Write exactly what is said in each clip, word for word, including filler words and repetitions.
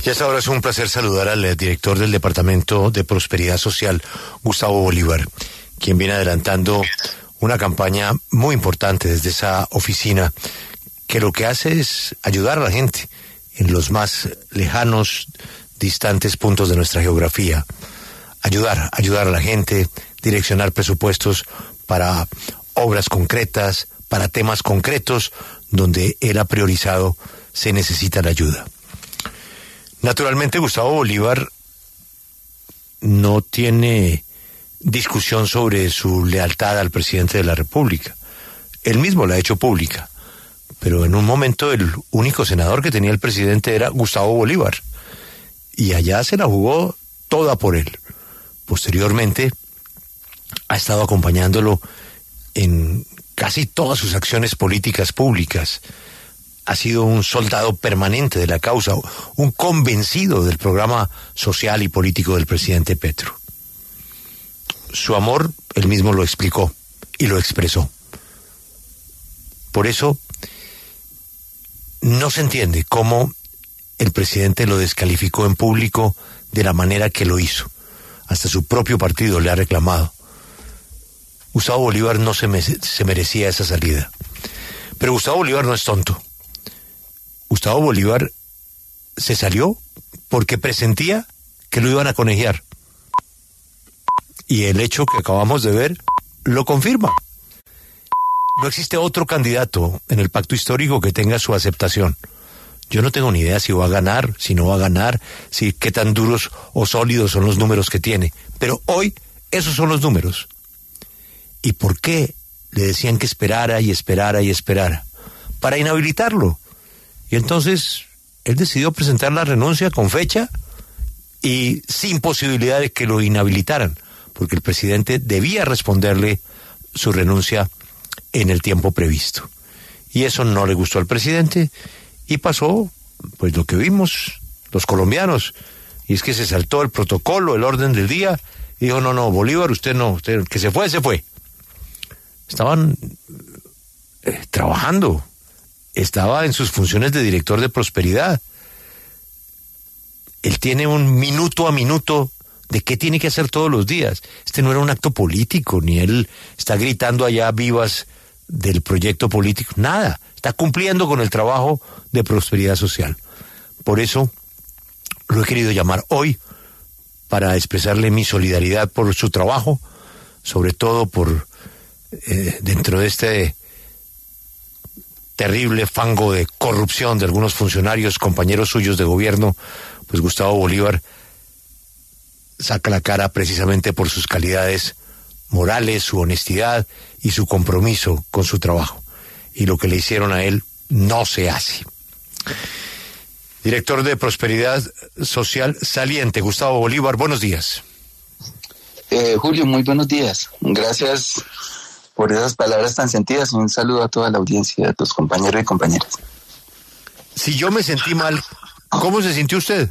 Y hasta ahora es un placer saludar al director del Departamento de Prosperidad Social, Gustavo Bolívar, quien viene adelantando una campaña muy importante desde esa oficina, que lo que hace es ayudar a la gente en los más lejanos, distantes puntos de nuestra geografía. Ayudar, ayudar a la gente, direccionar presupuestos para obras concretas, para temas concretos, donde él ha priorizado se necesita la ayuda. Naturalmente, Gustavo Bolívar no tiene discusión sobre su lealtad al presidente de la República. Él mismo la ha hecho pública. Pero en un momento el único senador que tenía el presidente era Gustavo Bolívar. Y allá se la jugó toda por él. Posteriormente ha estado acompañándolo en casi todas sus acciones políticas públicas. Ha sido un soldado permanente de la causa, un convencido del programa social y político del presidente Petro. Su amor, él mismo lo explicó y lo expresó. Por eso, no se entiende cómo el presidente lo descalificó en público de la manera que lo hizo. Hasta su propio partido le ha reclamado. Gustavo Bolívar no se, me, se merecía esa salida. Pero Gustavo Bolívar no es tonto. Gustavo Bolívar se salió porque presentía que lo iban a conejear. Y el hecho que acabamos de ver lo confirma. No existe otro candidato en el pacto histórico que tenga su aceptación. Yo no tengo ni idea si va a ganar, si no va a ganar, si qué tan duros o sólidos son los números que tiene. Pero hoy esos son los números. ¿Y por qué le decían que esperara y esperara y esperara? Para inhabilitarlo. Y entonces él decidió presentar la renuncia con fecha y sin posibilidad de que lo inhabilitaran, porque el presidente debía responderle su renuncia en el tiempo previsto. Y eso no le gustó al presidente y pasó pues lo que vimos los colombianos, y es que se saltó el protocolo, el orden del día, y dijo, no, no, Bolívar, usted no, usted, que se fue, se fue. Estaban eh, trabajando. Estaba en sus funciones de director de prosperidad. Él tiene un minuto a minuto de qué tiene que hacer todos los días. Este no era un acto político, ni él está gritando allá vivas del proyecto político, nada. Está cumpliendo con el trabajo de prosperidad social. Por eso lo he querido llamar hoy para expresarle mi solidaridad por su trabajo, sobre todo por eh, dentro de este terrible fango de corrupción de algunos funcionarios, compañeros suyos de gobierno, pues Gustavo Bolívar saca la cara precisamente por sus calidades morales, su honestidad y su compromiso con su trabajo. Y lo que le hicieron a él no se hace. Director de Prosperidad Social saliente, Gustavo Bolívar, buenos días. Eh, Julio, muy buenos días. Gracias por esas palabras tan sentidas. Un saludo a toda la audiencia, a tus compañeros y compañeras. Si yo me sentí mal, ¿cómo se sintió usted?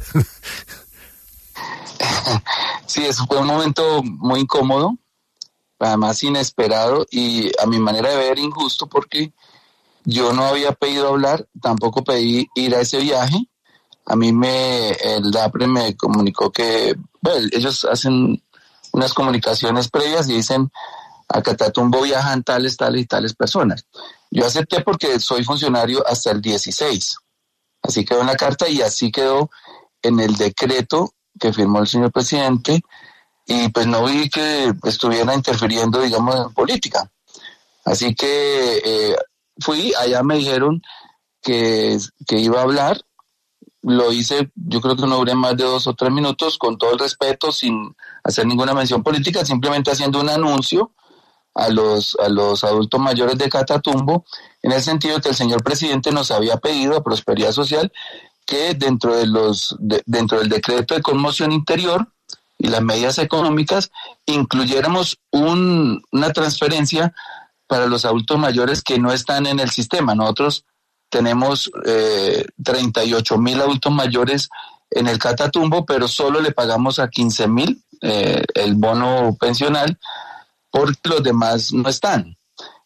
Sí, eso fue un momento muy incómodo, además inesperado y a mi manera de ver injusto, porque yo no había pedido hablar, tampoco pedí ir a ese viaje. A mí me el DAPRE me comunicó que, bueno, ellos hacen unas comunicaciones previas y dicen, a Catatumbo viajan tales, tales y tales personas. Yo acepté porque soy funcionario hasta el dieciséis. Así quedó en la carta y así quedó en el decreto que firmó el señor presidente, y pues no vi que estuviera interfiriendo, digamos, en política. Así que eh, fui, allá me dijeron que, que iba a hablar, lo hice, yo creo que no duré más de dos o tres minutos, con todo el respeto, sin hacer ninguna mención política, simplemente haciendo un anuncio a los, a los adultos mayores de Catatumbo, en el sentido de que el señor presidente nos había pedido a Prosperidad Social que dentro de los de, dentro del decreto de conmoción interior y las medidas económicas incluyéramos un, una transferencia para los adultos mayores que no están en el sistema. Nosotros tenemos eh, treinta y ocho mil adultos mayores en el Catatumbo, pero solo le pagamos a quince mil eh, el bono pensional, porque los demás no están.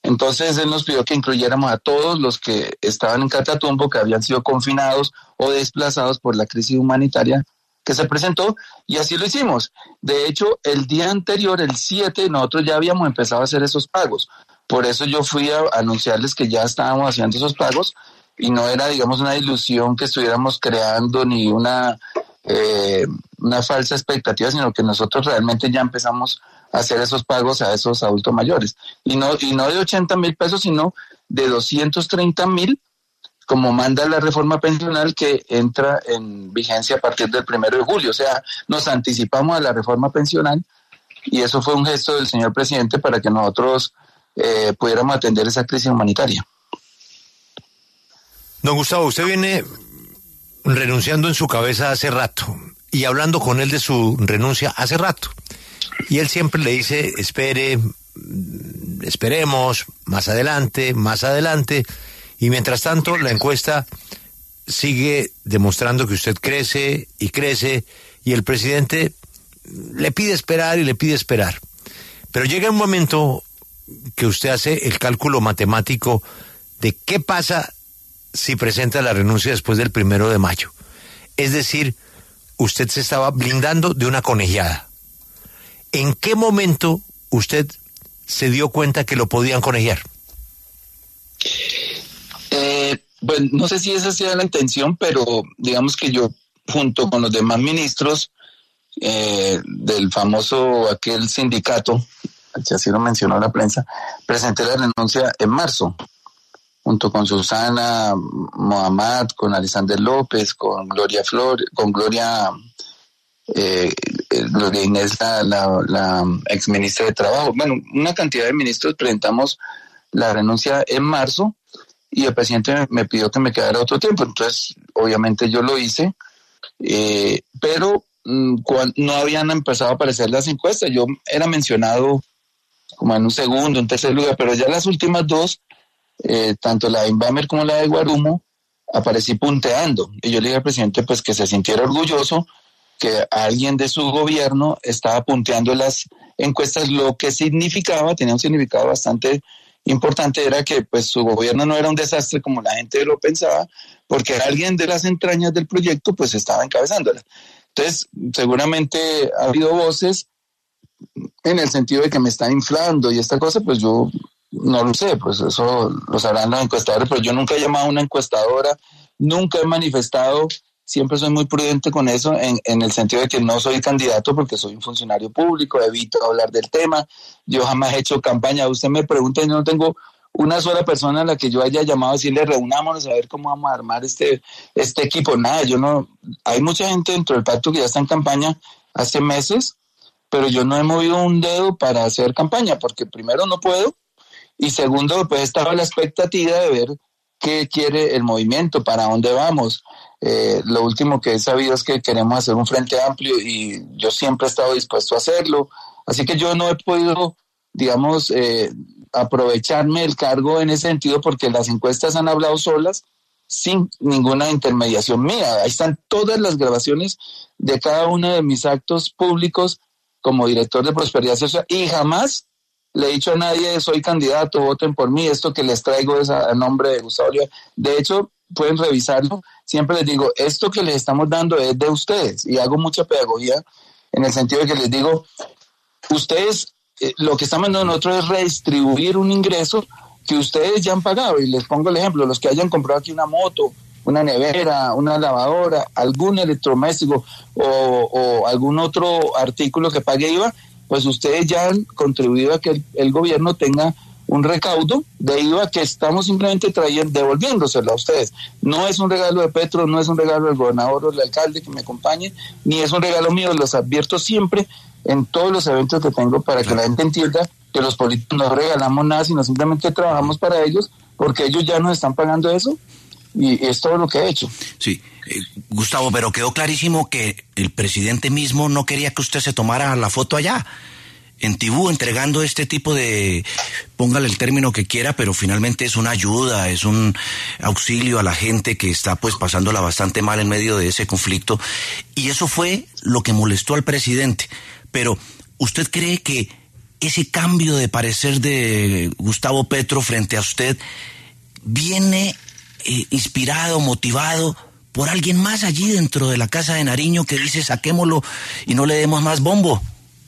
Entonces él nos pidió que incluyéramos a todos los que estaban en Catatumbo, que habían sido confinados o desplazados por la crisis humanitaria que se presentó, y así lo hicimos. De hecho, el día anterior, el siete, nosotros ya habíamos empezado a hacer esos pagos. Por eso yo fui a anunciarles que ya estábamos haciendo esos pagos, y no era, digamos, una ilusión que estuviéramos creando ni una, eh, una falsa expectativa, sino que nosotros realmente ya empezamos a hacer esos pagos a esos adultos mayores. Y no, y no de ochenta mil pesos, sino de doscientos treinta mil, como manda la reforma pensional que entra en vigencia a partir del primero de julio. O sea, nos anticipamos a la reforma pensional, y eso fue un gesto del señor presidente para que nosotros eh, pudiéramos atender esa crisis humanitaria. Don Gustavo, usted viene renunciando en su cabeza hace rato y hablando con él de su renuncia hace rato. Y él siempre le dice, espere, esperemos, más adelante, más adelante. Y mientras tanto, la encuesta sigue demostrando que usted crece y crece, y el presidente le pide esperar y le pide esperar. Pero llega un momento que usted hace el cálculo matemático de qué pasa si presenta la renuncia después del primero de mayo. Es decir, usted se estaba blindando de una conejada. ¿En qué momento usted se dio cuenta que lo podían conejear? Eh, pues no sé si esa sea la intención, pero digamos que yo, junto con los demás ministros eh, del famoso aquel sindicato, que así lo mencionó la prensa, presenté la renuncia en marzo, junto con Susana Mohamed, con Alexander López, con Gloria Flor, con Gloria, eh, Gloria Inés, la, la, la ex ministra de Trabajo. Bueno, una cantidad de ministros presentamos la renuncia en marzo, y el presidente me pidió que me quedara otro tiempo. Entonces, obviamente yo lo hice, eh, pero mmm, cuando no habían empezado a aparecer las encuestas. Yo era mencionado como en un segundo, un tercer lugar, pero ya las últimas dos, Eh, tanto la de Inbamer como la de Guarumo, aparecí punteando, y yo le dije al presidente pues que se sintiera orgulloso que alguien de su gobierno estaba punteando las encuestas. Lo que significaba, tenía un significado bastante importante, era que pues su gobierno no era un desastre como la gente lo pensaba, porque alguien de las entrañas del proyecto pues estaba encabezándola. Entonces seguramente ha habido voces en el sentido de que me están inflando y esta cosa, pues yo no lo sé, pues eso lo sabrán los encuestadores, pero yo nunca he llamado a una encuestadora, nunca he manifestado, siempre soy muy prudente con eso, en, en el sentido de que no soy candidato porque soy un funcionario público, evito hablar del tema, yo jamás he hecho campaña. Usted me pregunta y yo no tengo una sola persona a la que yo haya llamado a decirle reunámonos a ver cómo vamos a armar este, este equipo, nada. Yo no, hay mucha gente dentro del pacto que ya está en campaña hace meses, pero yo no he movido un dedo para hacer campaña, porque primero no puedo, y segundo, pues estaba la expectativa de ver qué quiere el movimiento, para dónde vamos. Eh, lo último que he sabido es que queremos hacer un frente amplio, y yo siempre he estado dispuesto a hacerlo. Así que yo no he podido, digamos, eh, aprovecharme del cargo en ese sentido, porque las encuestas han hablado solas, sin ninguna intermediación mía. Ahí están todas las grabaciones de cada uno de mis actos públicos como director de Prosperidad Social, y jamás le he dicho a nadie soy candidato, voten por mí, esto que les traigo es a, a nombre de Gustavo Bolívar. De hecho, pueden revisarlo, siempre les digo, esto que les estamos dando es de ustedes, y hago mucha pedagogía en el sentido de que les digo, ustedes, eh, lo que estamos haciendo nosotros es redistribuir un ingreso que ustedes ya han pagado, y les pongo el ejemplo, los que hayan comprado aquí una moto, una nevera, una lavadora, algún electrodoméstico o, o algún otro artículo que pague I V A, pues ustedes ya han contribuido a que el, el gobierno tenga un recaudo de I V A que estamos simplemente trayendo, devolviéndoselo a ustedes. No es un regalo de Petro, no es un regalo del gobernador o del alcalde que me acompañe, ni es un regalo mío. Los advierto siempre en todos los eventos que tengo para que la gente entienda que los políticos no regalamos nada, sino simplemente trabajamos para ellos, porque ellos ya nos están pagando eso, y es todo lo que he hecho. Sí, eh, Gustavo, pero quedó clarísimo que el presidente mismo no quería que usted se tomara la foto allá, en Tibú, entregando este tipo de, póngale el término que quiera, pero finalmente es una ayuda, es un auxilio a la gente que está pues pasándola bastante mal en medio de ese conflicto, y eso fue lo que molestó al presidente. Pero ¿usted cree que ese cambio de parecer de Gustavo Petro frente a usted viene eh, inspirado, motivado por alguien más allí dentro de la Casa de Nariño que dice saquémoslo y no le demos más bombo?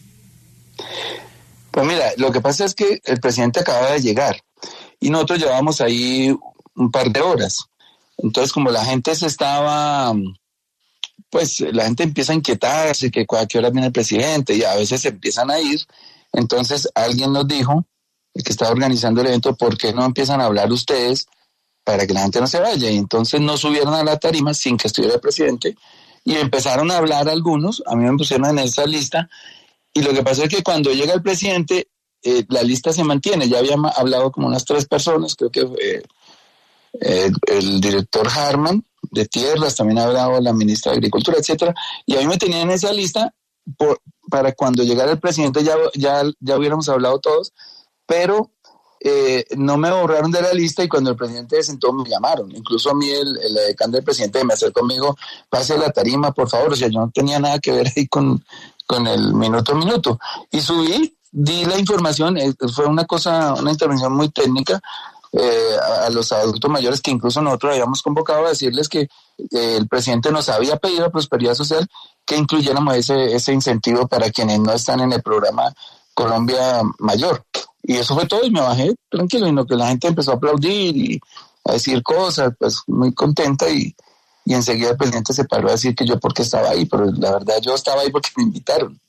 Pues mira, lo que pasa es que el presidente acaba de llegar y nosotros llevamos ahí un par de horas. Entonces, como la gente se estaba, pues la gente empieza a inquietarse, que a qué hora viene el presidente, y a veces se empiezan a ir. Entonces, alguien nos dijo, el que estaba organizando el evento, ¿por qué no empiezan a hablar ustedes para que la gente no se vaya? Y entonces nos subieron a la tarima sin que estuviera el presidente y empezaron a hablar algunos. A mí me pusieron en esa lista. Y lo que pasó es que cuando llega el presidente, eh, la lista se mantiene. Ya había hablado como unas tres personas, creo que eh, eh, el director Harman de Tierras, también ha hablado la ministra de Agricultura, etcétera. Y a mí me tenían en esa lista por, para cuando llegara el presidente ya, ya, ya hubiéramos hablado todos, pero eh, no me borraron de la lista y cuando el presidente se sentó me llamaron. Incluso a mí el, el decano del presidente me acercó conmigo, pase la tarima, por favor. O sea, yo no tenía nada que ver ahí con... con el minuto a minuto, y subí, di la información, eh, fue una cosa, una intervención muy técnica eh, a, a los adultos mayores que incluso nosotros habíamos convocado a decirles que eh, el presidente nos había pedido a Prosperidad Social que incluyéramos ese, ese incentivo para quienes no están en el programa Colombia Mayor, y eso fue todo, y me bajé tranquilo, y lo que la gente empezó a aplaudir y a decir cosas, pues muy contenta, y Y enseguida el presidente se paró a decir que yo porque estaba ahí, pero la verdad yo estaba ahí porque me invitaron.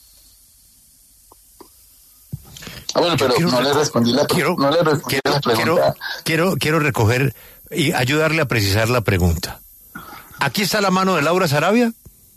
Ah, bueno, pero quiero, no le respondí la, quiero, no le respondí quiero, la pregunta. Quiero, quiero, quiero recoger y ayudarle a precisar la pregunta. ¿Aquí está la mano de Laura Sarabia?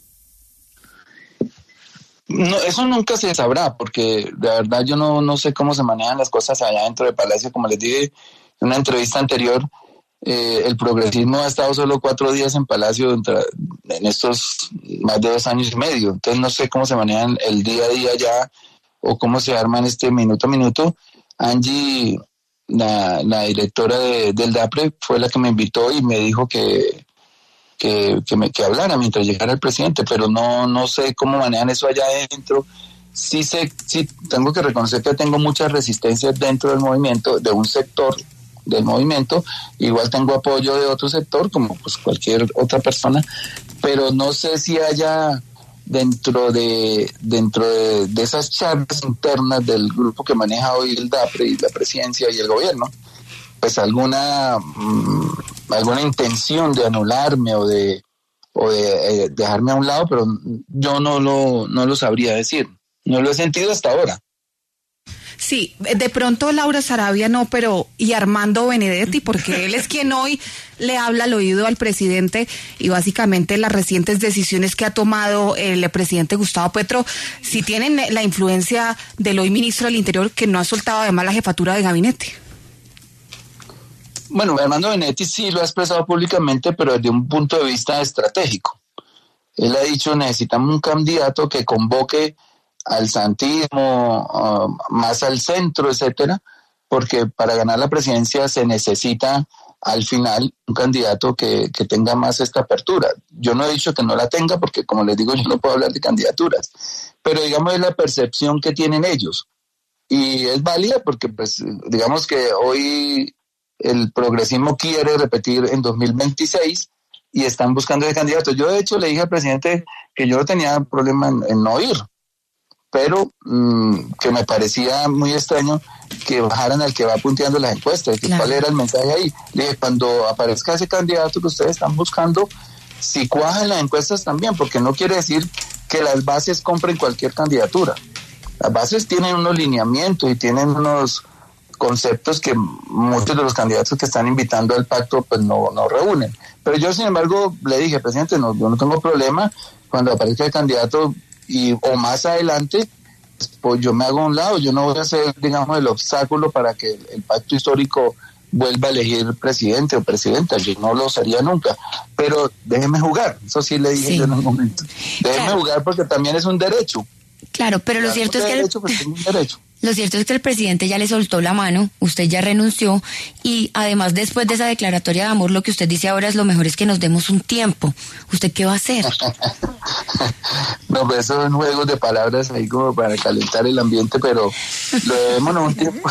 No, eso nunca se sabrá, porque de verdad yo no, no sé cómo se manejan las cosas allá dentro del Palacio. Como les dije en una entrevista anterior, Eh, el progresismo ha estado solo cuatro días en Palacio en estos más de dos años y medio, entonces no sé cómo se manejan el día a día ya o cómo se arman este minuto a minuto. Angie, la, la directora de, del DAPRE, fue la que me invitó y me dijo que, que, que, me, que hablara mientras llegara el presidente, pero no, no sé cómo manejan eso allá adentro. Sí sé, sí tengo que reconocer que tengo muchas resistencias dentro del movimiento, de un sector del movimiento, igual tengo apoyo de otro sector como pues cualquier otra persona, pero no sé si haya dentro de dentro de, de esas charlas internas del grupo que maneja hoy el DAPRE y la presidencia y el gobierno, pues alguna mmm, alguna intención de anularme o de o de eh, dejarme a un lado, pero yo no lo no lo sabría decir, no lo he sentido hasta ahora. Sí, de pronto Laura Sarabia no, pero y Armando Benedetti, porque él es quien hoy le habla al oído al presidente y básicamente las recientes decisiones que ha tomado el presidente Gustavo Petro, si tienen la influencia del hoy ministro del Interior, que no ha soltado además la jefatura de gabinete. Bueno, Armando Benedetti sí lo ha expresado públicamente, pero desde un punto de vista estratégico. Él ha dicho, necesitamos un candidato que convoque al santismo, uh, más al centro, etcétera, porque para ganar la presidencia se necesita al final un candidato que, que tenga más esta apertura. Yo no he dicho que no la tenga, porque como les digo, yo no puedo hablar de candidaturas, pero digamos es la percepción que tienen ellos, y es válida porque pues digamos que hoy el progresismo quiere repetir en dos mil veintiséis y están buscando ese candidato. Yo de hecho le dije al presidente que yo no tenía problema en, en no ir, pero mmm, que me parecía muy extraño que bajaran al que va punteando las encuestas, que claro. ¿Cuál era el mensaje ahí? Le dije, cuando aparezca ese candidato que ustedes están buscando, si cuajan las encuestas también, porque no quiere decir que las bases compren cualquier candidatura. Las bases tienen unos lineamientos y tienen unos conceptos que muchos de los candidatos que están invitando al pacto pues no, no reúnen. Pero yo, sin embargo, le dije, presidente, no, yo no tengo problema cuando aparezca el candidato y o más adelante, pues yo me hago a un lado, yo no voy a ser, digamos, el obstáculo para que el, el pacto histórico vuelva a elegir presidente o presidenta, yo no lo sería nunca, pero déjeme jugar, eso sí le dije sí. yo en un momento, déjeme claro. jugar porque también es un derecho. Claro, pero lo claro, cierto es que derecho, el... pues, es un derecho. Lo cierto es que el presidente ya le soltó la mano, usted ya renunció y además después de esa declaratoria de amor lo que usted dice ahora es lo mejor es que nos demos un tiempo. ¿Usted qué va a hacer? No, pues esos son juegos de palabras ahí como para calentar el ambiente, pero lo debémonos un tiempo.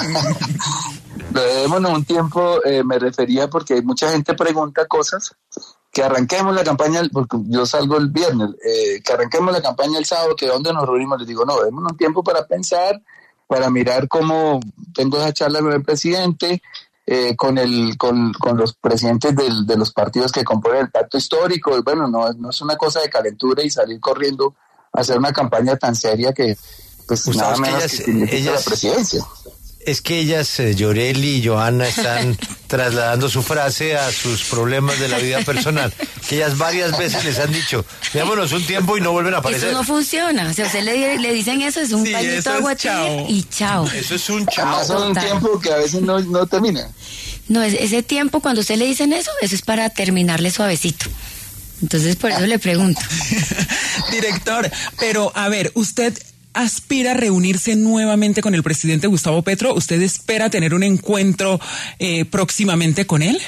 lo debémonos un tiempo, eh, me refería porque mucha gente pregunta cosas, que arranquemos la campaña, porque yo salgo el viernes, eh, que arranquemos la campaña el sábado, que dónde nos reunimos. Les digo, no, démonos un tiempo para pensar, para mirar cómo tengo esa charla con el presidente, eh, con el con, con los presidentes del, de los partidos que componen el pacto histórico. Y bueno, no, no es una cosa de calentura y salir corriendo a hacer una campaña tan seria que pues Gustavo, nada menos ellas, que significa ellas, la presidencia. Es que ellas, eh, Yoreli y Johanna, están trasladando su frase a sus problemas de la vida personal, que ellas varias veces les han dicho, démonos un tiempo y no vuelven a aparecer. Eso no funciona, o sea, usted le, le dicen eso, es un Sí, pañito de agua y chao. Eso es un chao. Además son un tiempo que a veces no, no termina. No, ese tiempo cuando usted le dicen eso, eso es para terminarle suavecito. Entonces, por eso le pregunto. Director, pero a ver, usted aspira a reunirse nuevamente con el presidente Gustavo Petro. ¿Usted espera tener un encuentro eh, próximamente con él?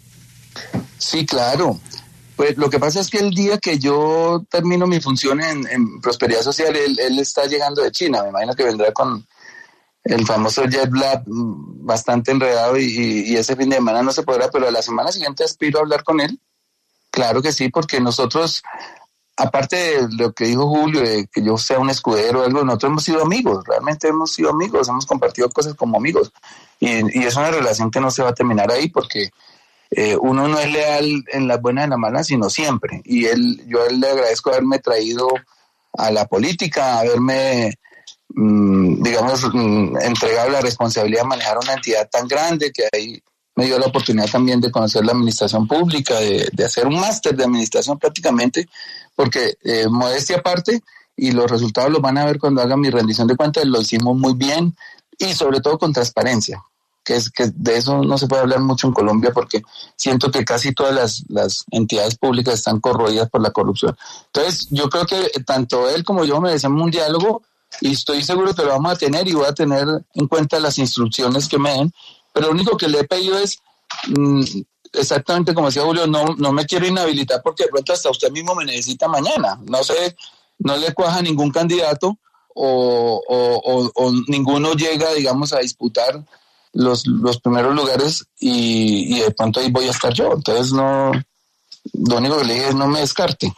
Sí, claro. Pues lo que pasa es que el día que yo termino mi función en, en Prosperidad Social, él, él está llegando de China. Me imagino que vendrá con el famoso jet lag bastante enredado y, y, y ese fin de semana no se podrá, pero a la semana siguiente aspiro a hablar con él. Claro que sí, porque nosotros, aparte de lo que dijo Julio, de que yo sea un escudero o algo, nosotros hemos sido amigos, realmente hemos sido amigos, hemos compartido cosas como amigos. Y, y es una relación que no se va a terminar ahí porque eh, uno no es leal en las buenas y en las malas, sino siempre. Y él, yo a él le agradezco haberme traído a la política, haberme, mmm, digamos, mmm, entregado la responsabilidad de manejar una entidad tan grande que ahí me dio la oportunidad también de conocer la administración pública, de, de hacer un máster de administración prácticamente, porque eh, modestia aparte, y los resultados los van a ver cuando haga mi rendición de cuentas, lo hicimos muy bien y sobre todo con transparencia, que es que de eso no se puede hablar mucho en Colombia porque siento que casi todas las, las entidades públicas están corroídas por la corrupción. Entonces yo creo que tanto él como yo merecemos un diálogo y estoy seguro que lo vamos a tener y voy a tener en cuenta las instrucciones que me den. Pero lo único que le he pedido es, mmm, exactamente como decía Julio, no, no me quiero inhabilitar porque de pronto hasta usted mismo me necesita mañana. No sé, no le cuaja ningún candidato o, o, o, o ninguno llega, digamos, a disputar los, los primeros lugares y, y de pronto ahí voy a estar yo. Entonces no, lo único que le dije es no me descarte.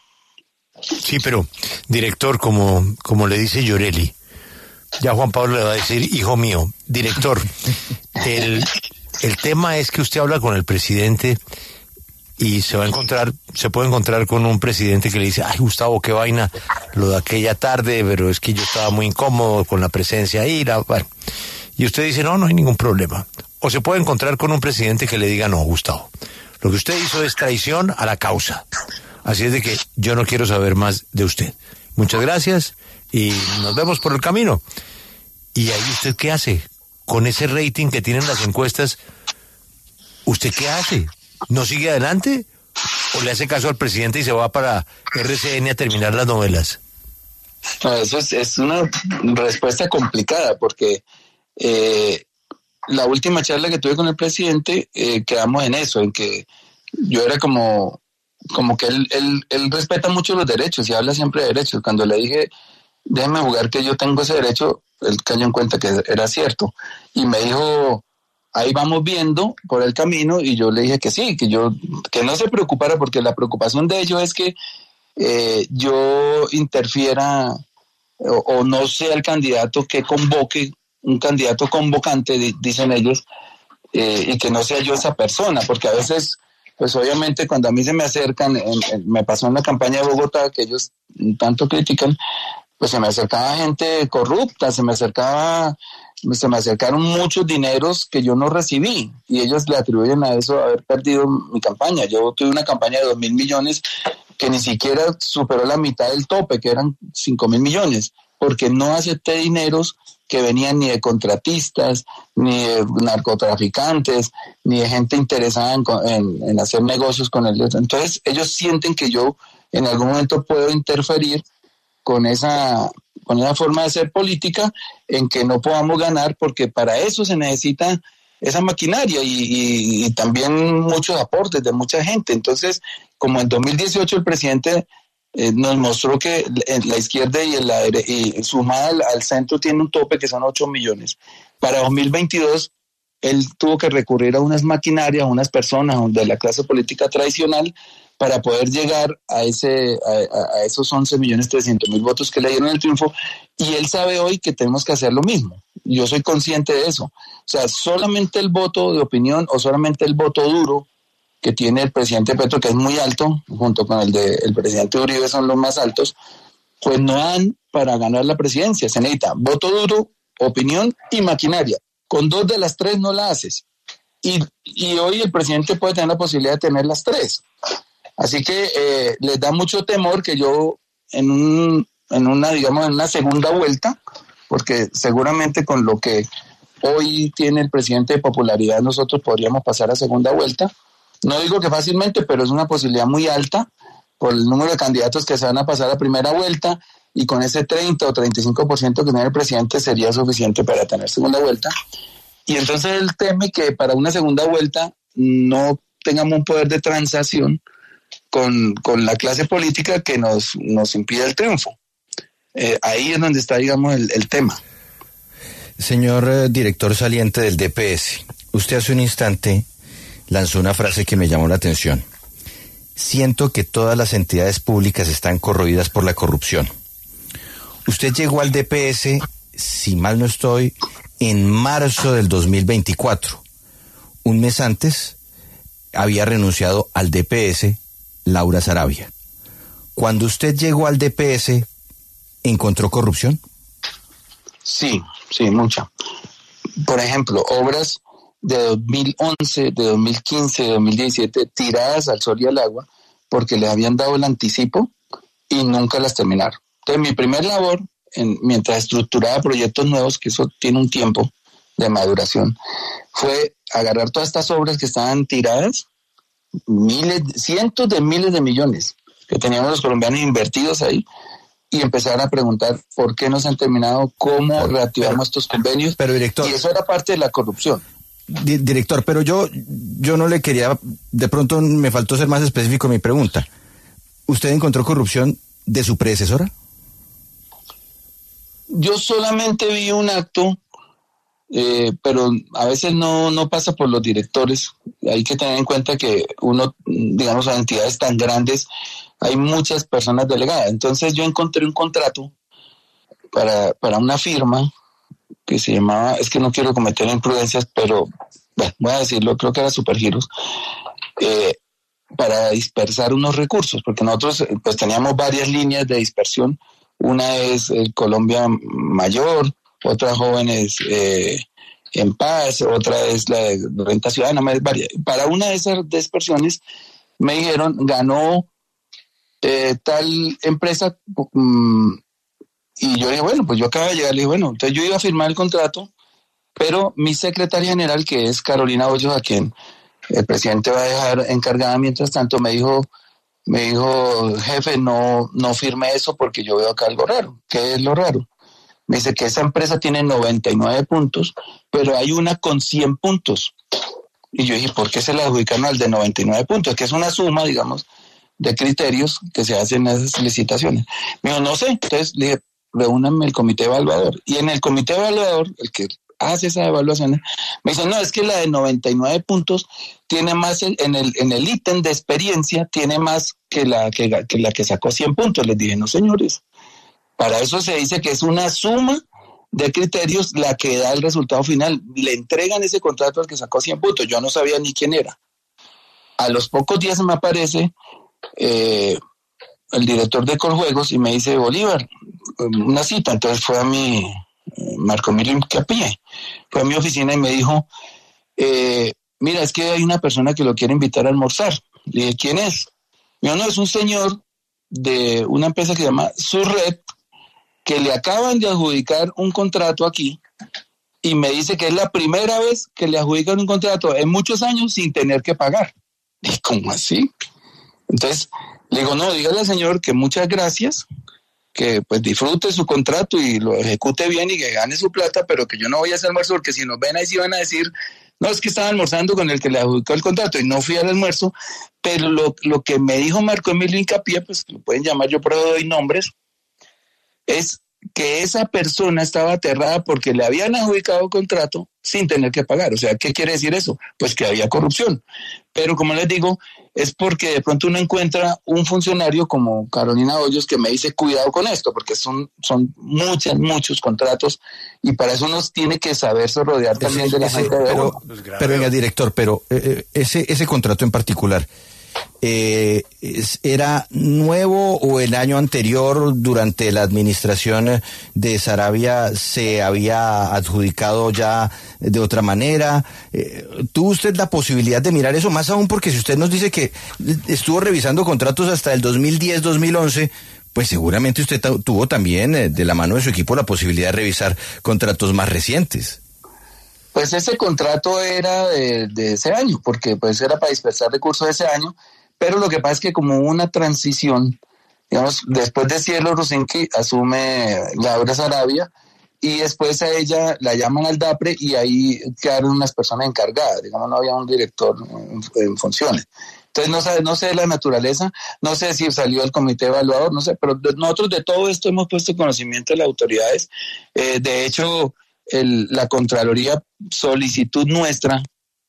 Sí, pero, director, como, como le dice Yoreli, ya Juan Pablo le va a decir, hijo mío, director, el, el tema es que usted habla con el presidente y se va a encontrar, se puede encontrar con un presidente que le dice, ay Gustavo, qué vaina, lo de aquella tarde, pero es que yo estaba muy incómodo con la presencia ahí, la, bueno. Y usted dice, no, no hay ningún problema. O se puede encontrar con un presidente que le diga, no, Gustavo, lo que usted hizo es traición a la causa. Así es de que yo no quiero saber más de usted. Muchas gracias y nos vemos por el camino. ¿Y ahí usted qué hace? Con ese rating que tienen las encuestas, ¿usted qué hace? ¿No sigue adelante? ¿O le hace caso al presidente y se va para R C N a terminar las novelas? No, eso es, es una respuesta complicada porque eh, la última charla que tuve con el presidente eh, quedamos en eso, en que yo era como, como que él, él, él respeta mucho los derechos y habla siempre de derechos. Cuando le dije, déjeme jugar que yo tengo ese derecho, él cayó en cuenta que era cierto. Y me dijo, ahí vamos viendo por el camino, y yo le dije que sí, que yo que no se preocupara, porque la preocupación de ellos es que eh, yo interfiera o, o no sea el candidato que convoque, un candidato convocante, dicen ellos, eh, y que no sea yo esa persona, porque a veces, pues obviamente cuando a mí se me acercan, en, en, me pasó en la campaña de Bogotá, que ellos tanto critican, pues se me acercaba gente corrupta, se me acercaba, se me acercaron muchos dineros que yo no recibí, y ellos le atribuyen a eso haber perdido mi campaña. Yo tuve una campaña de dos mil millones que ni siquiera superó la mitad del tope, que eran cinco mil millones, porque no acepté dineros que venían ni de contratistas, ni de narcotraficantes, ni de gente interesada en, en, en hacer negocios con el. Entonces ellos sienten que yo en algún momento puedo interferir con esa, con esa forma de hacer política en que no podamos ganar, porque para eso se necesita esa maquinaria y, y, y también muchos aportes de mucha gente. Entonces, como en dos mil dieciocho el presidente eh, nos mostró que la izquierda y, el, y sumada al, al centro tiene un tope que son ocho millones. Para dos mil veintidós, él tuvo que recurrir a unas maquinarias, a unas personas de la clase política tradicional para poder llegar a ese a, a esos once millones trescientos mil votos que le dieron el triunfo, y él sabe hoy que tenemos que hacer lo mismo. Yo soy consciente de eso. O sea, solamente el voto de opinión o solamente el voto duro que tiene el presidente Petro, que es muy alto, junto con el del presidente Uribe son los más altos, pues no dan para ganar la presidencia. Se necesita voto duro, opinión y maquinaria. Con dos de las tres no la haces. Y, y hoy el presidente puede tener la posibilidad de tener las tres. Así que eh, les da mucho temor que yo en, un, en una, digamos, en una segunda vuelta, porque seguramente con lo que hoy tiene el presidente de popularidad nosotros podríamos pasar a segunda vuelta. No digo que fácilmente, pero es una posibilidad muy alta por el número de candidatos que se van a pasar a primera vuelta, y con ese treinta o treinta y cinco por ciento que tiene el presidente sería suficiente para tener segunda vuelta. Y entonces él teme que para una segunda vuelta no tengamos un poder de transacción con, con la clase política que nos, nos impide el triunfo. Eh, ahí es donde está, digamos, el, el tema. Señor eh, director saliente del D P S, usted hace un instante lanzó una frase que me llamó la atención. Siento que todas las entidades públicas están corroídas por la corrupción. Usted llegó al D P S, si mal no estoy, en marzo del dos mil veinticuatro. Un mes antes había renunciado al D P S Laura Saravia. Cuando usted llegó al D P S, ¿encontró corrupción? Sí, sí, mucha. Por ejemplo, obras de dos mil once, de dos mil quince, de dos mil diecisiete, tiradas al sol y al agua, porque les habían dado el anticipo y nunca las terminaron. Entonces, mi primer labor, en, mientras estructuraba proyectos nuevos, que eso tiene un tiempo de maduración, fue agarrar todas estas obras que estaban tiradas, miles, cientos de miles de millones que teníamos los colombianos invertidos ahí, y empezar a preguntar por qué no se han terminado, cómo claro, reactivamos pero, estos convenios, pero director, y eso era parte de la corrupción. Di- director, pero yo, yo no le quería, de pronto me faltó ser más específico en mi pregunta. ¿Usted encontró corrupción de su predecesora? Yo solamente vi un acto, eh, pero a veces no, no pasa por los directores. Hay que tener en cuenta que uno, digamos, a entidades tan grandes, hay muchas personas delegadas. Entonces yo encontré un contrato para, para una firma que se llamaba, es que no quiero cometer imprudencias, pero bueno, voy a decirlo, creo que era Supergiros, eh, para dispersar unos recursos, porque nosotros pues teníamos varias líneas de dispersión. Una es el Colombia Mayor, otra Jóvenes eh, en Paz, otra es la de Renta Ciudadana, más varias. Para una de esas dispersiones me dijeron, ganó eh, tal empresa, um, y yo dije, bueno, pues yo acabo de llegar, le dije, bueno, entonces yo iba a firmar el contrato, pero mi secretaria general, que es Carolina Hoyos, a quien el presidente va a dejar encargada mientras tanto, me dijo, me dijo, jefe, no, no firme eso porque yo veo acá algo raro. ¿Qué es lo raro? Me dice que esa empresa tiene noventa y nueve puntos, pero hay una con cien puntos. Y yo dije, ¿por qué se la adjudican al de noventa y nueve puntos? Que es una suma, digamos, de criterios que se hacen en esas licitaciones. Me dijo, no sé. Entonces le dije, reúnanme el comité evaluador. Y en el comité evaluador, el que hace esa evaluación, me dice, no, es que la de noventa y nueve puntos tiene más, en el en el ítem de experiencia, tiene más que la que, que la que sacó cien puntos. Les dije, no, señores, para eso se dice que es una suma de criterios la que da el resultado final. Le entregan ese contrato al que sacó cien puntos. Yo no sabía ni quién era. A los pocos días me aparece eh, el director de Coljuegos y me dice, Bolívar, una cita. Entonces fue a mi, Marco Emilio Capilla, fue a mi oficina y me dijo, eh, mira, es que hay una persona que lo quiere invitar a almorzar. Le dije, ¿quién es? Me dijo, no, es un señor de una empresa que se llama Surred, que le acaban de adjudicar un contrato aquí, y me dice que es la primera vez que le adjudican un contrato en muchos años sin tener que pagar. ¿Y cómo así? Entonces, le digo, no, dígale al señor que muchas gracias, que pues disfrute su contrato y lo ejecute bien y que gane su plata, pero que yo no voy a hacer almuerzo, porque si nos ven ahí sí van a decir no, es que estaba almorzando con el que le adjudicó el contrato y no fui al almuerzo, pero lo, lo que me dijo Marco Emilio Hincapié, pues lo pueden llamar, yo por eso doy nombres, es que esa persona estaba aterrada porque le habían adjudicado el contrato sin tener que pagar. O sea, ¿qué quiere decir eso? Pues que había corrupción. Pero como les digo, es porque de pronto uno encuentra un funcionario como Carolina Hoyos que me dice cuidado con esto, porque son, son muchos, muchos contratos y para eso uno tiene que saberse rodear también ese, de la ese, gente de pero, pero venga, director, pero eh, ese, ese contrato en particular, Eh, ¿era nuevo o el año anterior, durante la administración de Saravia, se había adjudicado ya de otra manera? Eh, ¿Tuvo usted la posibilidad de mirar eso? Más aún porque si usted nos dice que estuvo revisando contratos hasta el dos mil diez, dos mil once, pues seguramente usted t- tuvo también eh, de la mano de su equipo la posibilidad de revisar contratos más recientes. Pues ese contrato era de, de ese año, porque pues era para dispersar recursos de ese año, pero lo que pasa es que como hubo una transición, digamos, después de Cielo Rusinski asume Laura Saravia y después a ella la llaman al DAPRE y ahí quedaron unas personas encargadas, digamos, no había un director en, en funciones. Entonces no sé, no sé la naturaleza, no sé si salió el comité evaluador, no sé, pero de, nosotros de todo esto hemos puesto conocimiento de las autoridades. Eh, de hecho, el, la Contraloría, solicitud nuestra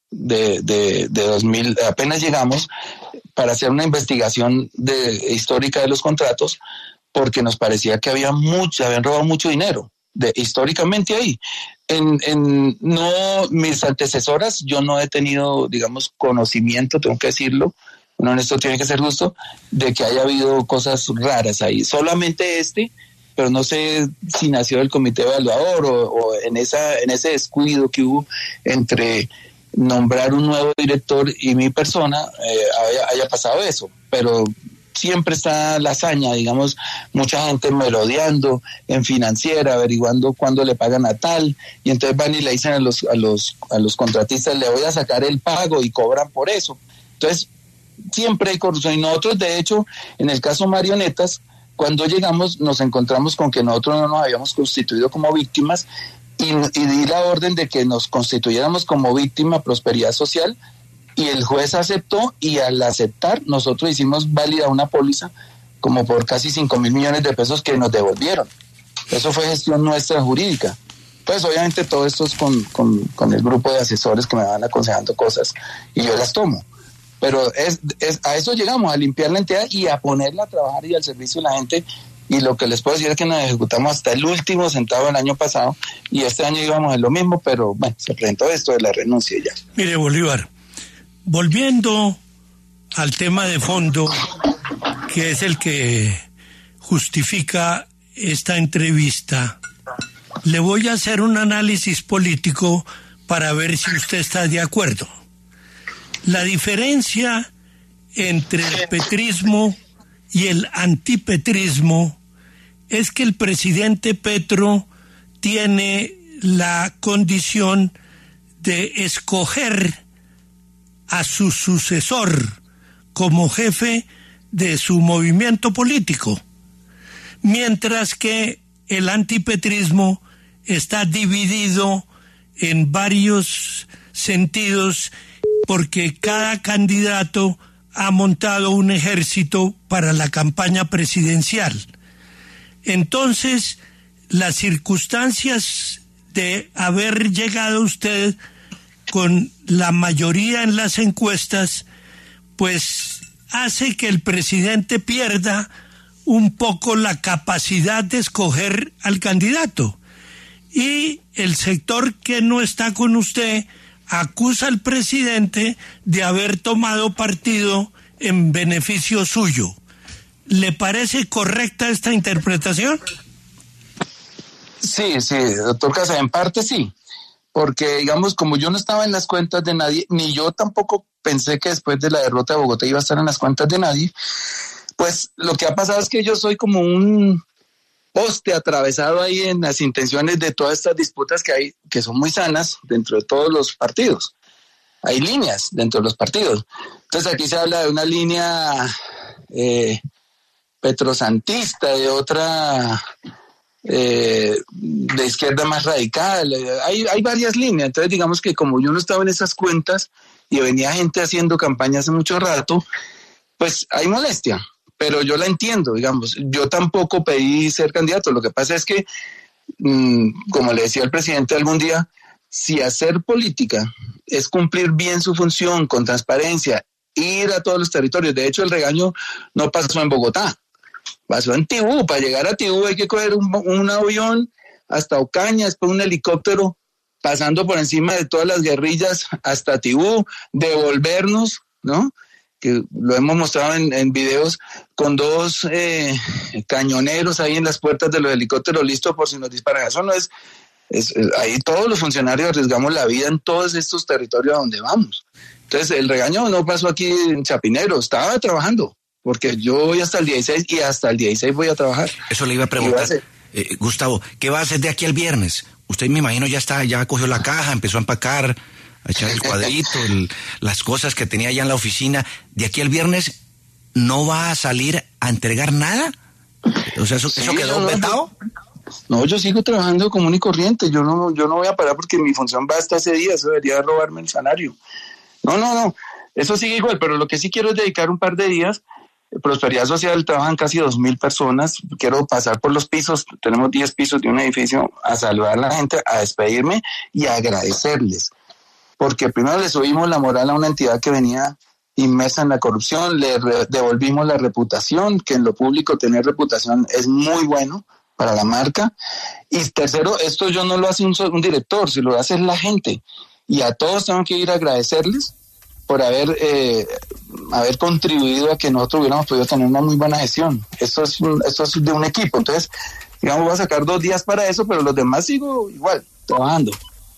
de, de, de dos mil, apenas llegamos, para hacer una investigación de, histórica de los contratos, porque nos parecía que había mucho, habían robado mucho dinero, de, históricamente ahí. En, en no mis antecesoras, yo no he tenido, digamos, conocimiento, tengo que decirlo, no, en esto tiene que ser justo, de que haya habido cosas raras ahí. Solamente este, pero no sé si nació del comité evaluador o, o en esa, en ese descuido que hubo entre nombrar un nuevo director y mi persona, eh, haya, haya pasado eso, pero siempre está la hazaña, digamos, mucha gente merodeando en Financiera, averiguando cuándo le pagan a tal, y entonces van y le dicen a los, a los, a los contratistas, le voy a sacar el pago y cobran por eso. Entonces, siempre hay corrupción, y nosotros, de hecho, en el caso Marionetas, cuando llegamos nos encontramos con que nosotros no nos habíamos constituido como víctimas, Y, y di la orden de que nos constituyéramos como víctima prosperidad social y el juez aceptó, y al aceptar nosotros hicimos válida una póliza como por casi cinco mil millones de pesos que nos devolvieron. Eso fue gestión nuestra jurídica. Pues obviamente todo esto es con, con, con el grupo de asesores que me van aconsejando cosas y yo las tomo. Pero es, es a eso llegamos, a limpiar la entidad y a ponerla a trabajar y al servicio de la gente. Y lo que les puedo decir es que nos ejecutamos hasta el último centavo el año pasado y este año íbamos en lo mismo, pero bueno, se presentó esto de la renuncia y ya. Mire, Bolívar, volviendo al tema de fondo, que es el que justifica esta entrevista, le voy a hacer un análisis político para ver si usted está de acuerdo. La diferencia entre el petrismo y el antipetrismo es que el presidente Petro tiene la condición de escoger a su sucesor como jefe de su movimiento político, mientras que el antipetrismo está dividido en varios sentidos porque cada candidato ha montado un ejército para la campaña presidencial. Entonces, las circunstancias de haber llegado usted con la mayoría en las encuestas, pues hace que el presidente pierda un poco la capacidad de escoger al candidato. Y el sector que no está con usted acusa al presidente de haber tomado partido en beneficio suyo. ¿Le parece correcta esta interpretación? Sí, sí, doctor Casa, en parte sí, porque digamos, como yo no estaba en las cuentas de nadie, ni yo tampoco pensé que después de la derrota de Bogotá iba a estar en las cuentas de nadie, pues lo que ha pasado es que yo soy como un poste atravesado ahí en las intenciones de todas estas disputas que hay, que son muy sanas dentro de todos los partidos. Hay líneas dentro de los partidos. Entonces aquí se habla de una línea eh, petrosantista, de otra eh, de izquierda más radical, hay, hay varias líneas. Entonces digamos que como yo no estaba en esas cuentas y venía gente haciendo campaña hace mucho rato, pues hay molestia, pero yo la entiendo, digamos. Yo tampoco pedí ser candidato, lo que pasa es que, mmm, como le decía el presidente algún día, si hacer política es cumplir bien su función con transparencia, ir a todos los territorios, de hecho el regaño no pasó en Bogotá, pasó en Tibú. Para llegar a Tibú hay que coger un, un avión hasta Ocaña, después un helicóptero pasando por encima de todas las guerrillas hasta Tibú, devolvernos, ¿no? Que lo hemos mostrado en, en videos con dos eh, cañoneros ahí en las puertas de los helicópteros listos por si nos disparan. Eso no es, es, es, ahí todos los funcionarios arriesgamos la vida en todos estos territorios a donde vamos. Entonces el regaño no pasó aquí en Chapinero, estaba trabajando, porque yo voy hasta el dieciséis y hasta el dieciséis voy a trabajar. Eso le iba a preguntar, a eh, Gustavo, ¿qué va a hacer de aquí al viernes? Usted me imagino ya está, ya cogió la caja, empezó a empacar, a echar el cuadrito, el, las cosas que tenía allá en la oficina. ¿De aquí al viernes no va a salir a entregar nada? O sea, ¿eso, sí, ¿eso quedó vetado? No, yo sigo trabajando común y corriente. Yo no, yo no voy a parar porque mi función va hasta ese día. Eso debería robarme el salario. No, no, no. Eso sigue igual, pero lo que sí quiero es dedicar un par de días. Prosperidad Social trabajan casi dos mil personas. Quiero pasar por los pisos, tenemos diez pisos de un edificio, a saludar a la gente, a despedirme y a agradecerles. Porque primero le subimos la moral a una entidad que venía inmersa en la corrupción, le re- devolvimos la reputación, que en lo público tener reputación es muy bueno para la marca. Y tercero, esto yo no lo hace un, un director, si lo hace la gente. Y a todos tengo que ir a agradecerles por haber, eh, haber contribuido a que nosotros hubiéramos podido tener una muy buena gestión. Esto es, un, esto es de un equipo. Entonces, digamos, voy a sacar dos días para eso, pero los demás sigo igual, trabajando.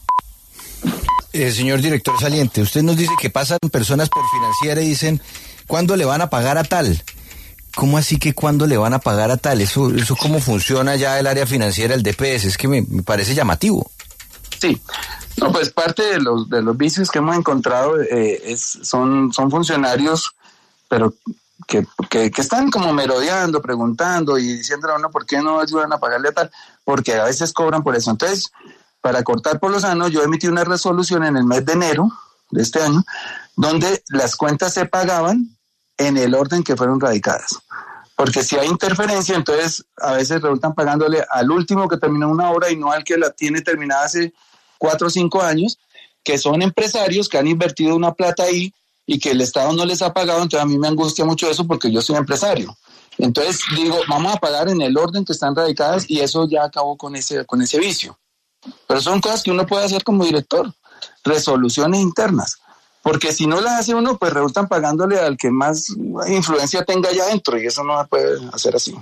Eh, señor director saliente, usted nos dice que pasan personas por financiera y dicen, ¿cuándo le van a pagar a tal? ¿Cómo así que cuándo le van a pagar a tal? ¿Eso, eso cómo funciona ya el área financiera, el D P S? Es que me, me parece llamativo. Sí. No, pues parte de los de los vicios que hemos encontrado eh, es son son funcionarios, pero que, que, que están como merodeando, preguntando y diciéndole a uno por qué no ayudan a pagarle a tal, porque a veces cobran por eso. Entonces, para cortar por lo sano, yo emití una resolución en el mes de enero de este año, donde las cuentas se pagaban en el orden que fueron radicadas. Porque si hay interferencia, entonces a veces resultan pagándole al último que terminó una obra y no al que la tiene terminada hace cuatro o cinco años, que son empresarios que han invertido una plata ahí y que el Estado no les ha pagado. Entonces a mí me angustia mucho eso porque yo soy empresario. Entonces digo, vamos a pagar en el orden que están radicadas y eso ya acabó con ese, con ese vicio. Pero son cosas que uno puede hacer como director, resoluciones internas. Porque si no las hace uno, pues resultan pagándole al que más influencia tenga allá adentro y eso no se puede hacer así.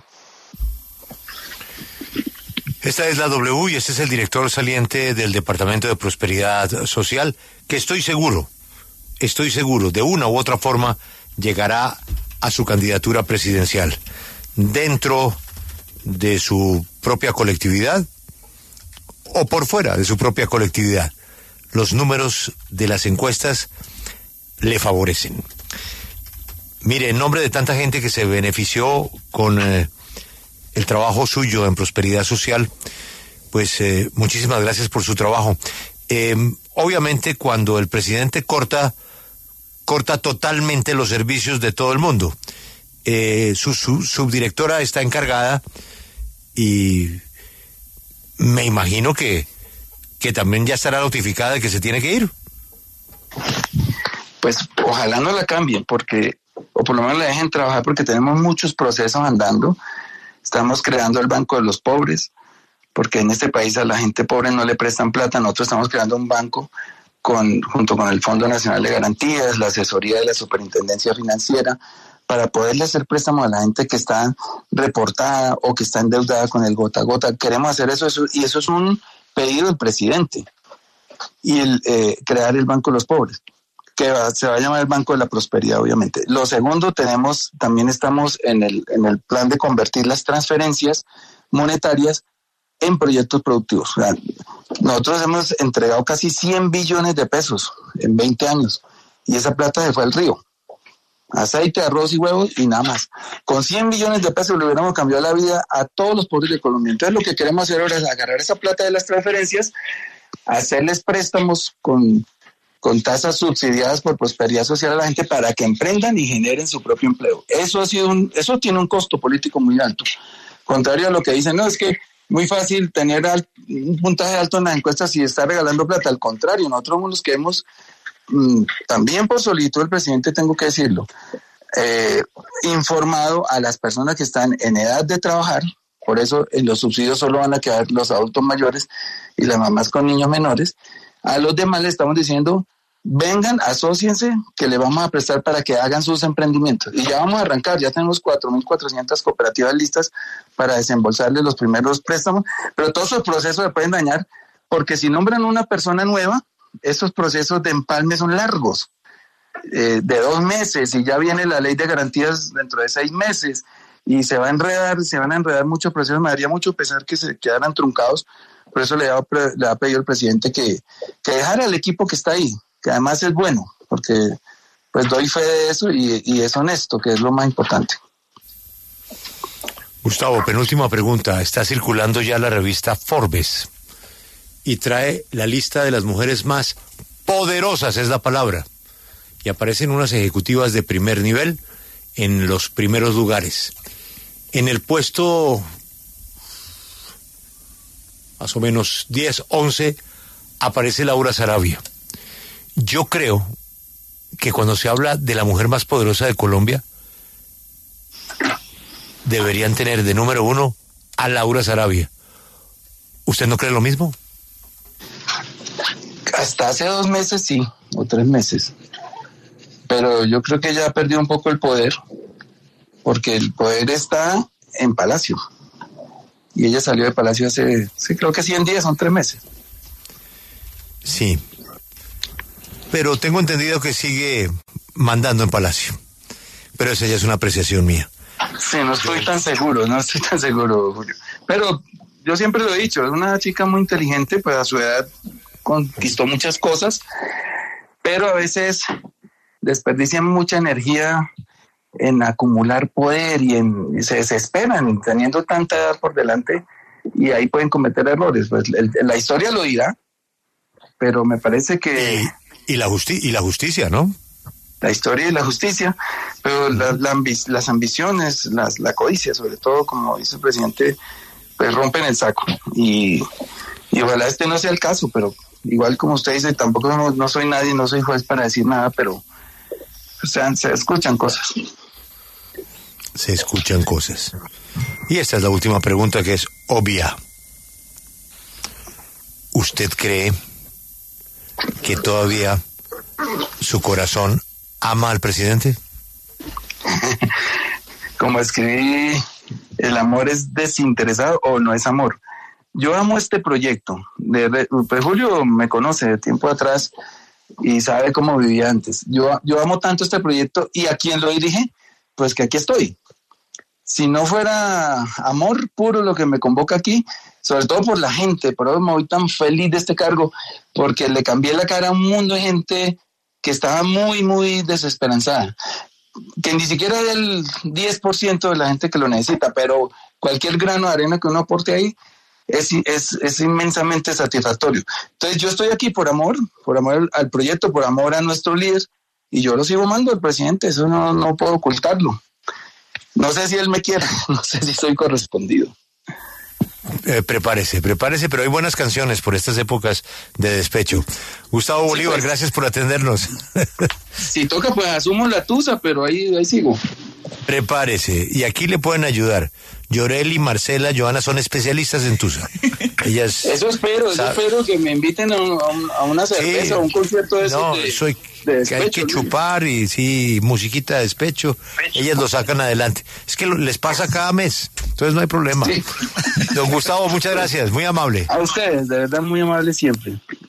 Esta es la W y este es el director saliente del Departamento de Prosperidad Social, que estoy seguro, estoy seguro, de una u otra forma llegará a su candidatura presidencial dentro de su propia colectividad o por fuera de su propia colectividad. Los números de las encuestas le favorecen. Mire, en nombre de tanta gente que se benefició con eh, el trabajo suyo en Prosperidad Social, pues eh, muchísimas gracias por su trabajo. Eh, obviamente cuando el presidente corta, corta totalmente los servicios de todo el mundo. Eh, su, su subdirectora está encargada y me imagino que, que también ya estará notificada de que se tiene que ir. Pues ojalá no la cambien, porque, o por lo menos la dejen trabajar, porque tenemos muchos procesos andando. Estamos creando el Banco de los Pobres, porque en este país a la gente pobre no le prestan plata. Nosotros estamos creando un banco con, junto con el Fondo Nacional de Garantías, la asesoría de la Superintendencia Financiera, para poderle hacer préstamos a la gente que está reportada o que está endeudada con el gota a gota. Queremos hacer eso, eso y eso es un pedido del presidente. Y el eh, crear el Banco de los Pobres, que va, se va a llamar el Banco de la Prosperidad, obviamente. Lo segundo, tenemos, también estamos en el, en el plan de convertir las transferencias monetarias en proyectos productivos. O sea, nosotros hemos entregado casi cien billones de pesos en veinte años y esa plata se fue al río. aceite, arroz y huevos y nada más. Con cien millones de pesos le hubiéramos cambiado la vida a todos los pobres de Colombia. Entonces lo que queremos hacer ahora es agarrar esa plata de las transferencias, hacerles préstamos con, con tasas subsidiadas por prosperidad social a la gente para que emprendan y generen su propio empleo. Eso ha sido un, eso tiene un costo político muy alto. Contrario a lo que dicen, no, es que muy fácil tener al, un puntaje alto en las encuestas y estar regalando plata. Al contrario, nosotros somos los que hemos también por solito el presidente, tengo que decirlo, eh, informado a las personas que están en edad de trabajar. Por eso en los subsidios solo van a quedar los adultos mayores y las mamás con niños menores. A los demás le estamos diciendo, vengan, asóciense, que le vamos a prestar para que hagan sus emprendimientos. Y ya vamos a arrancar, ya tenemos cuatro mil cuatrocientas cooperativas listas para desembolsarles los primeros préstamos, pero todos esos procesos se pueden dañar, porque si nombran una persona nueva, estos procesos de empalme son largos, eh, de dos meses, y ya viene la ley de garantías dentro de seis meses, y se va a enredar, se van a enredar muchos procesos. Me daría mucho pesar que se quedaran truncados. Por eso le ha, le ha pedido al presidente que, que dejara al equipo que está ahí, que además es bueno, porque pues doy fe de eso y, y es honesto, que es lo más importante. Gustavo, penúltima pregunta. Está circulando ya la revista Forbes y trae la lista de las mujeres más poderosas, es la palabra, y aparecen unas ejecutivas de primer nivel en los primeros lugares. En el puesto más o menos diez, once, aparece Laura Sarabia. Yo creo que cuando se habla de la mujer más poderosa de Colombia, deberían tener de número uno a Laura Sarabia. ¿Usted no cree lo mismo? Hasta hace dos meses sí, o tres meses. Pero yo creo que ella ha perdido un poco el poder, porque el poder está en Palacio. Y ella salió de Palacio hace, sí, creo que cien días, son tres meses. Sí. Pero tengo entendido que sigue mandando en Palacio. Pero esa ya es una apreciación mía. Sí, no estoy tan seguro, no estoy tan seguro, Julio. Pero yo siempre lo he dicho, es una chica muy inteligente, pues a su edad conquistó muchas cosas, pero a veces desperdician mucha energía en acumular poder y, en, y se desesperan teniendo tanta edad por delante, y ahí pueden cometer errores. Pues el, la historia lo dirá, pero me parece que... Y, y, la, justi- y la justicia, ¿no? La historia y la justicia, pero la, la ambi- las ambiciones, las, la codicia, sobre todo, como dice el presidente, pues rompen el saco. Y, y ojalá este no sea el caso, pero igual como usted dice, tampoco no, no soy nadie, no soy juez para decir nada, pero o sea, se escuchan cosas. Se escuchan cosas. Y esta es la última pregunta, que es obvia. ¿Usted cree que todavía su corazón ama al presidente? Como escribí, el amor es desinteresado o no es amor. Yo amo este proyecto. De, pues Julio me conoce de tiempo atrás y sabe cómo vivía antes. Yo, yo amo tanto este proyecto, y a quien lo dirige, pues que aquí estoy. Si no fuera amor puro lo que me convoca aquí, sobre todo por la gente, por eso me voy tan feliz de este cargo, porque le cambié la cara a un mundo de gente que estaba muy, muy desesperanzada, que ni siquiera es el diez por ciento de la gente que lo necesita, pero cualquier grano de arena que uno aporte ahí es, es, es inmensamente satisfactorio. Entonces yo estoy aquí por amor, por amor al proyecto, por amor a nuestro líder, y yo lo sigo amando al presidente, eso no, no puedo ocultarlo. No sé si él me quiere, no sé si soy correspondido. Eh, prepárese, prepárese, pero hay buenas canciones por estas épocas de despecho. Gustavo Bolívar, sí, pues, gracias por atendernos. Si toca, pues asumo la tusa, pero ahí, ahí sigo. Prepárese, y aquí le pueden ayudar. Llorel y Marcela, Joana, son especialistas en tusa. Ellas eso espero, eso espero que me inviten a, un, a una cerveza, sí, a un concierto de eso. No, de, soy, de despecho, que hay que chupar y sí, musiquita de despecho. Despecho. Ellas lo sacan adelante. Es que lo, les pasa cada mes, entonces no hay problema. Sí. Don Gustavo, muchas gracias, muy amable. A ustedes, de verdad, muy amable siempre.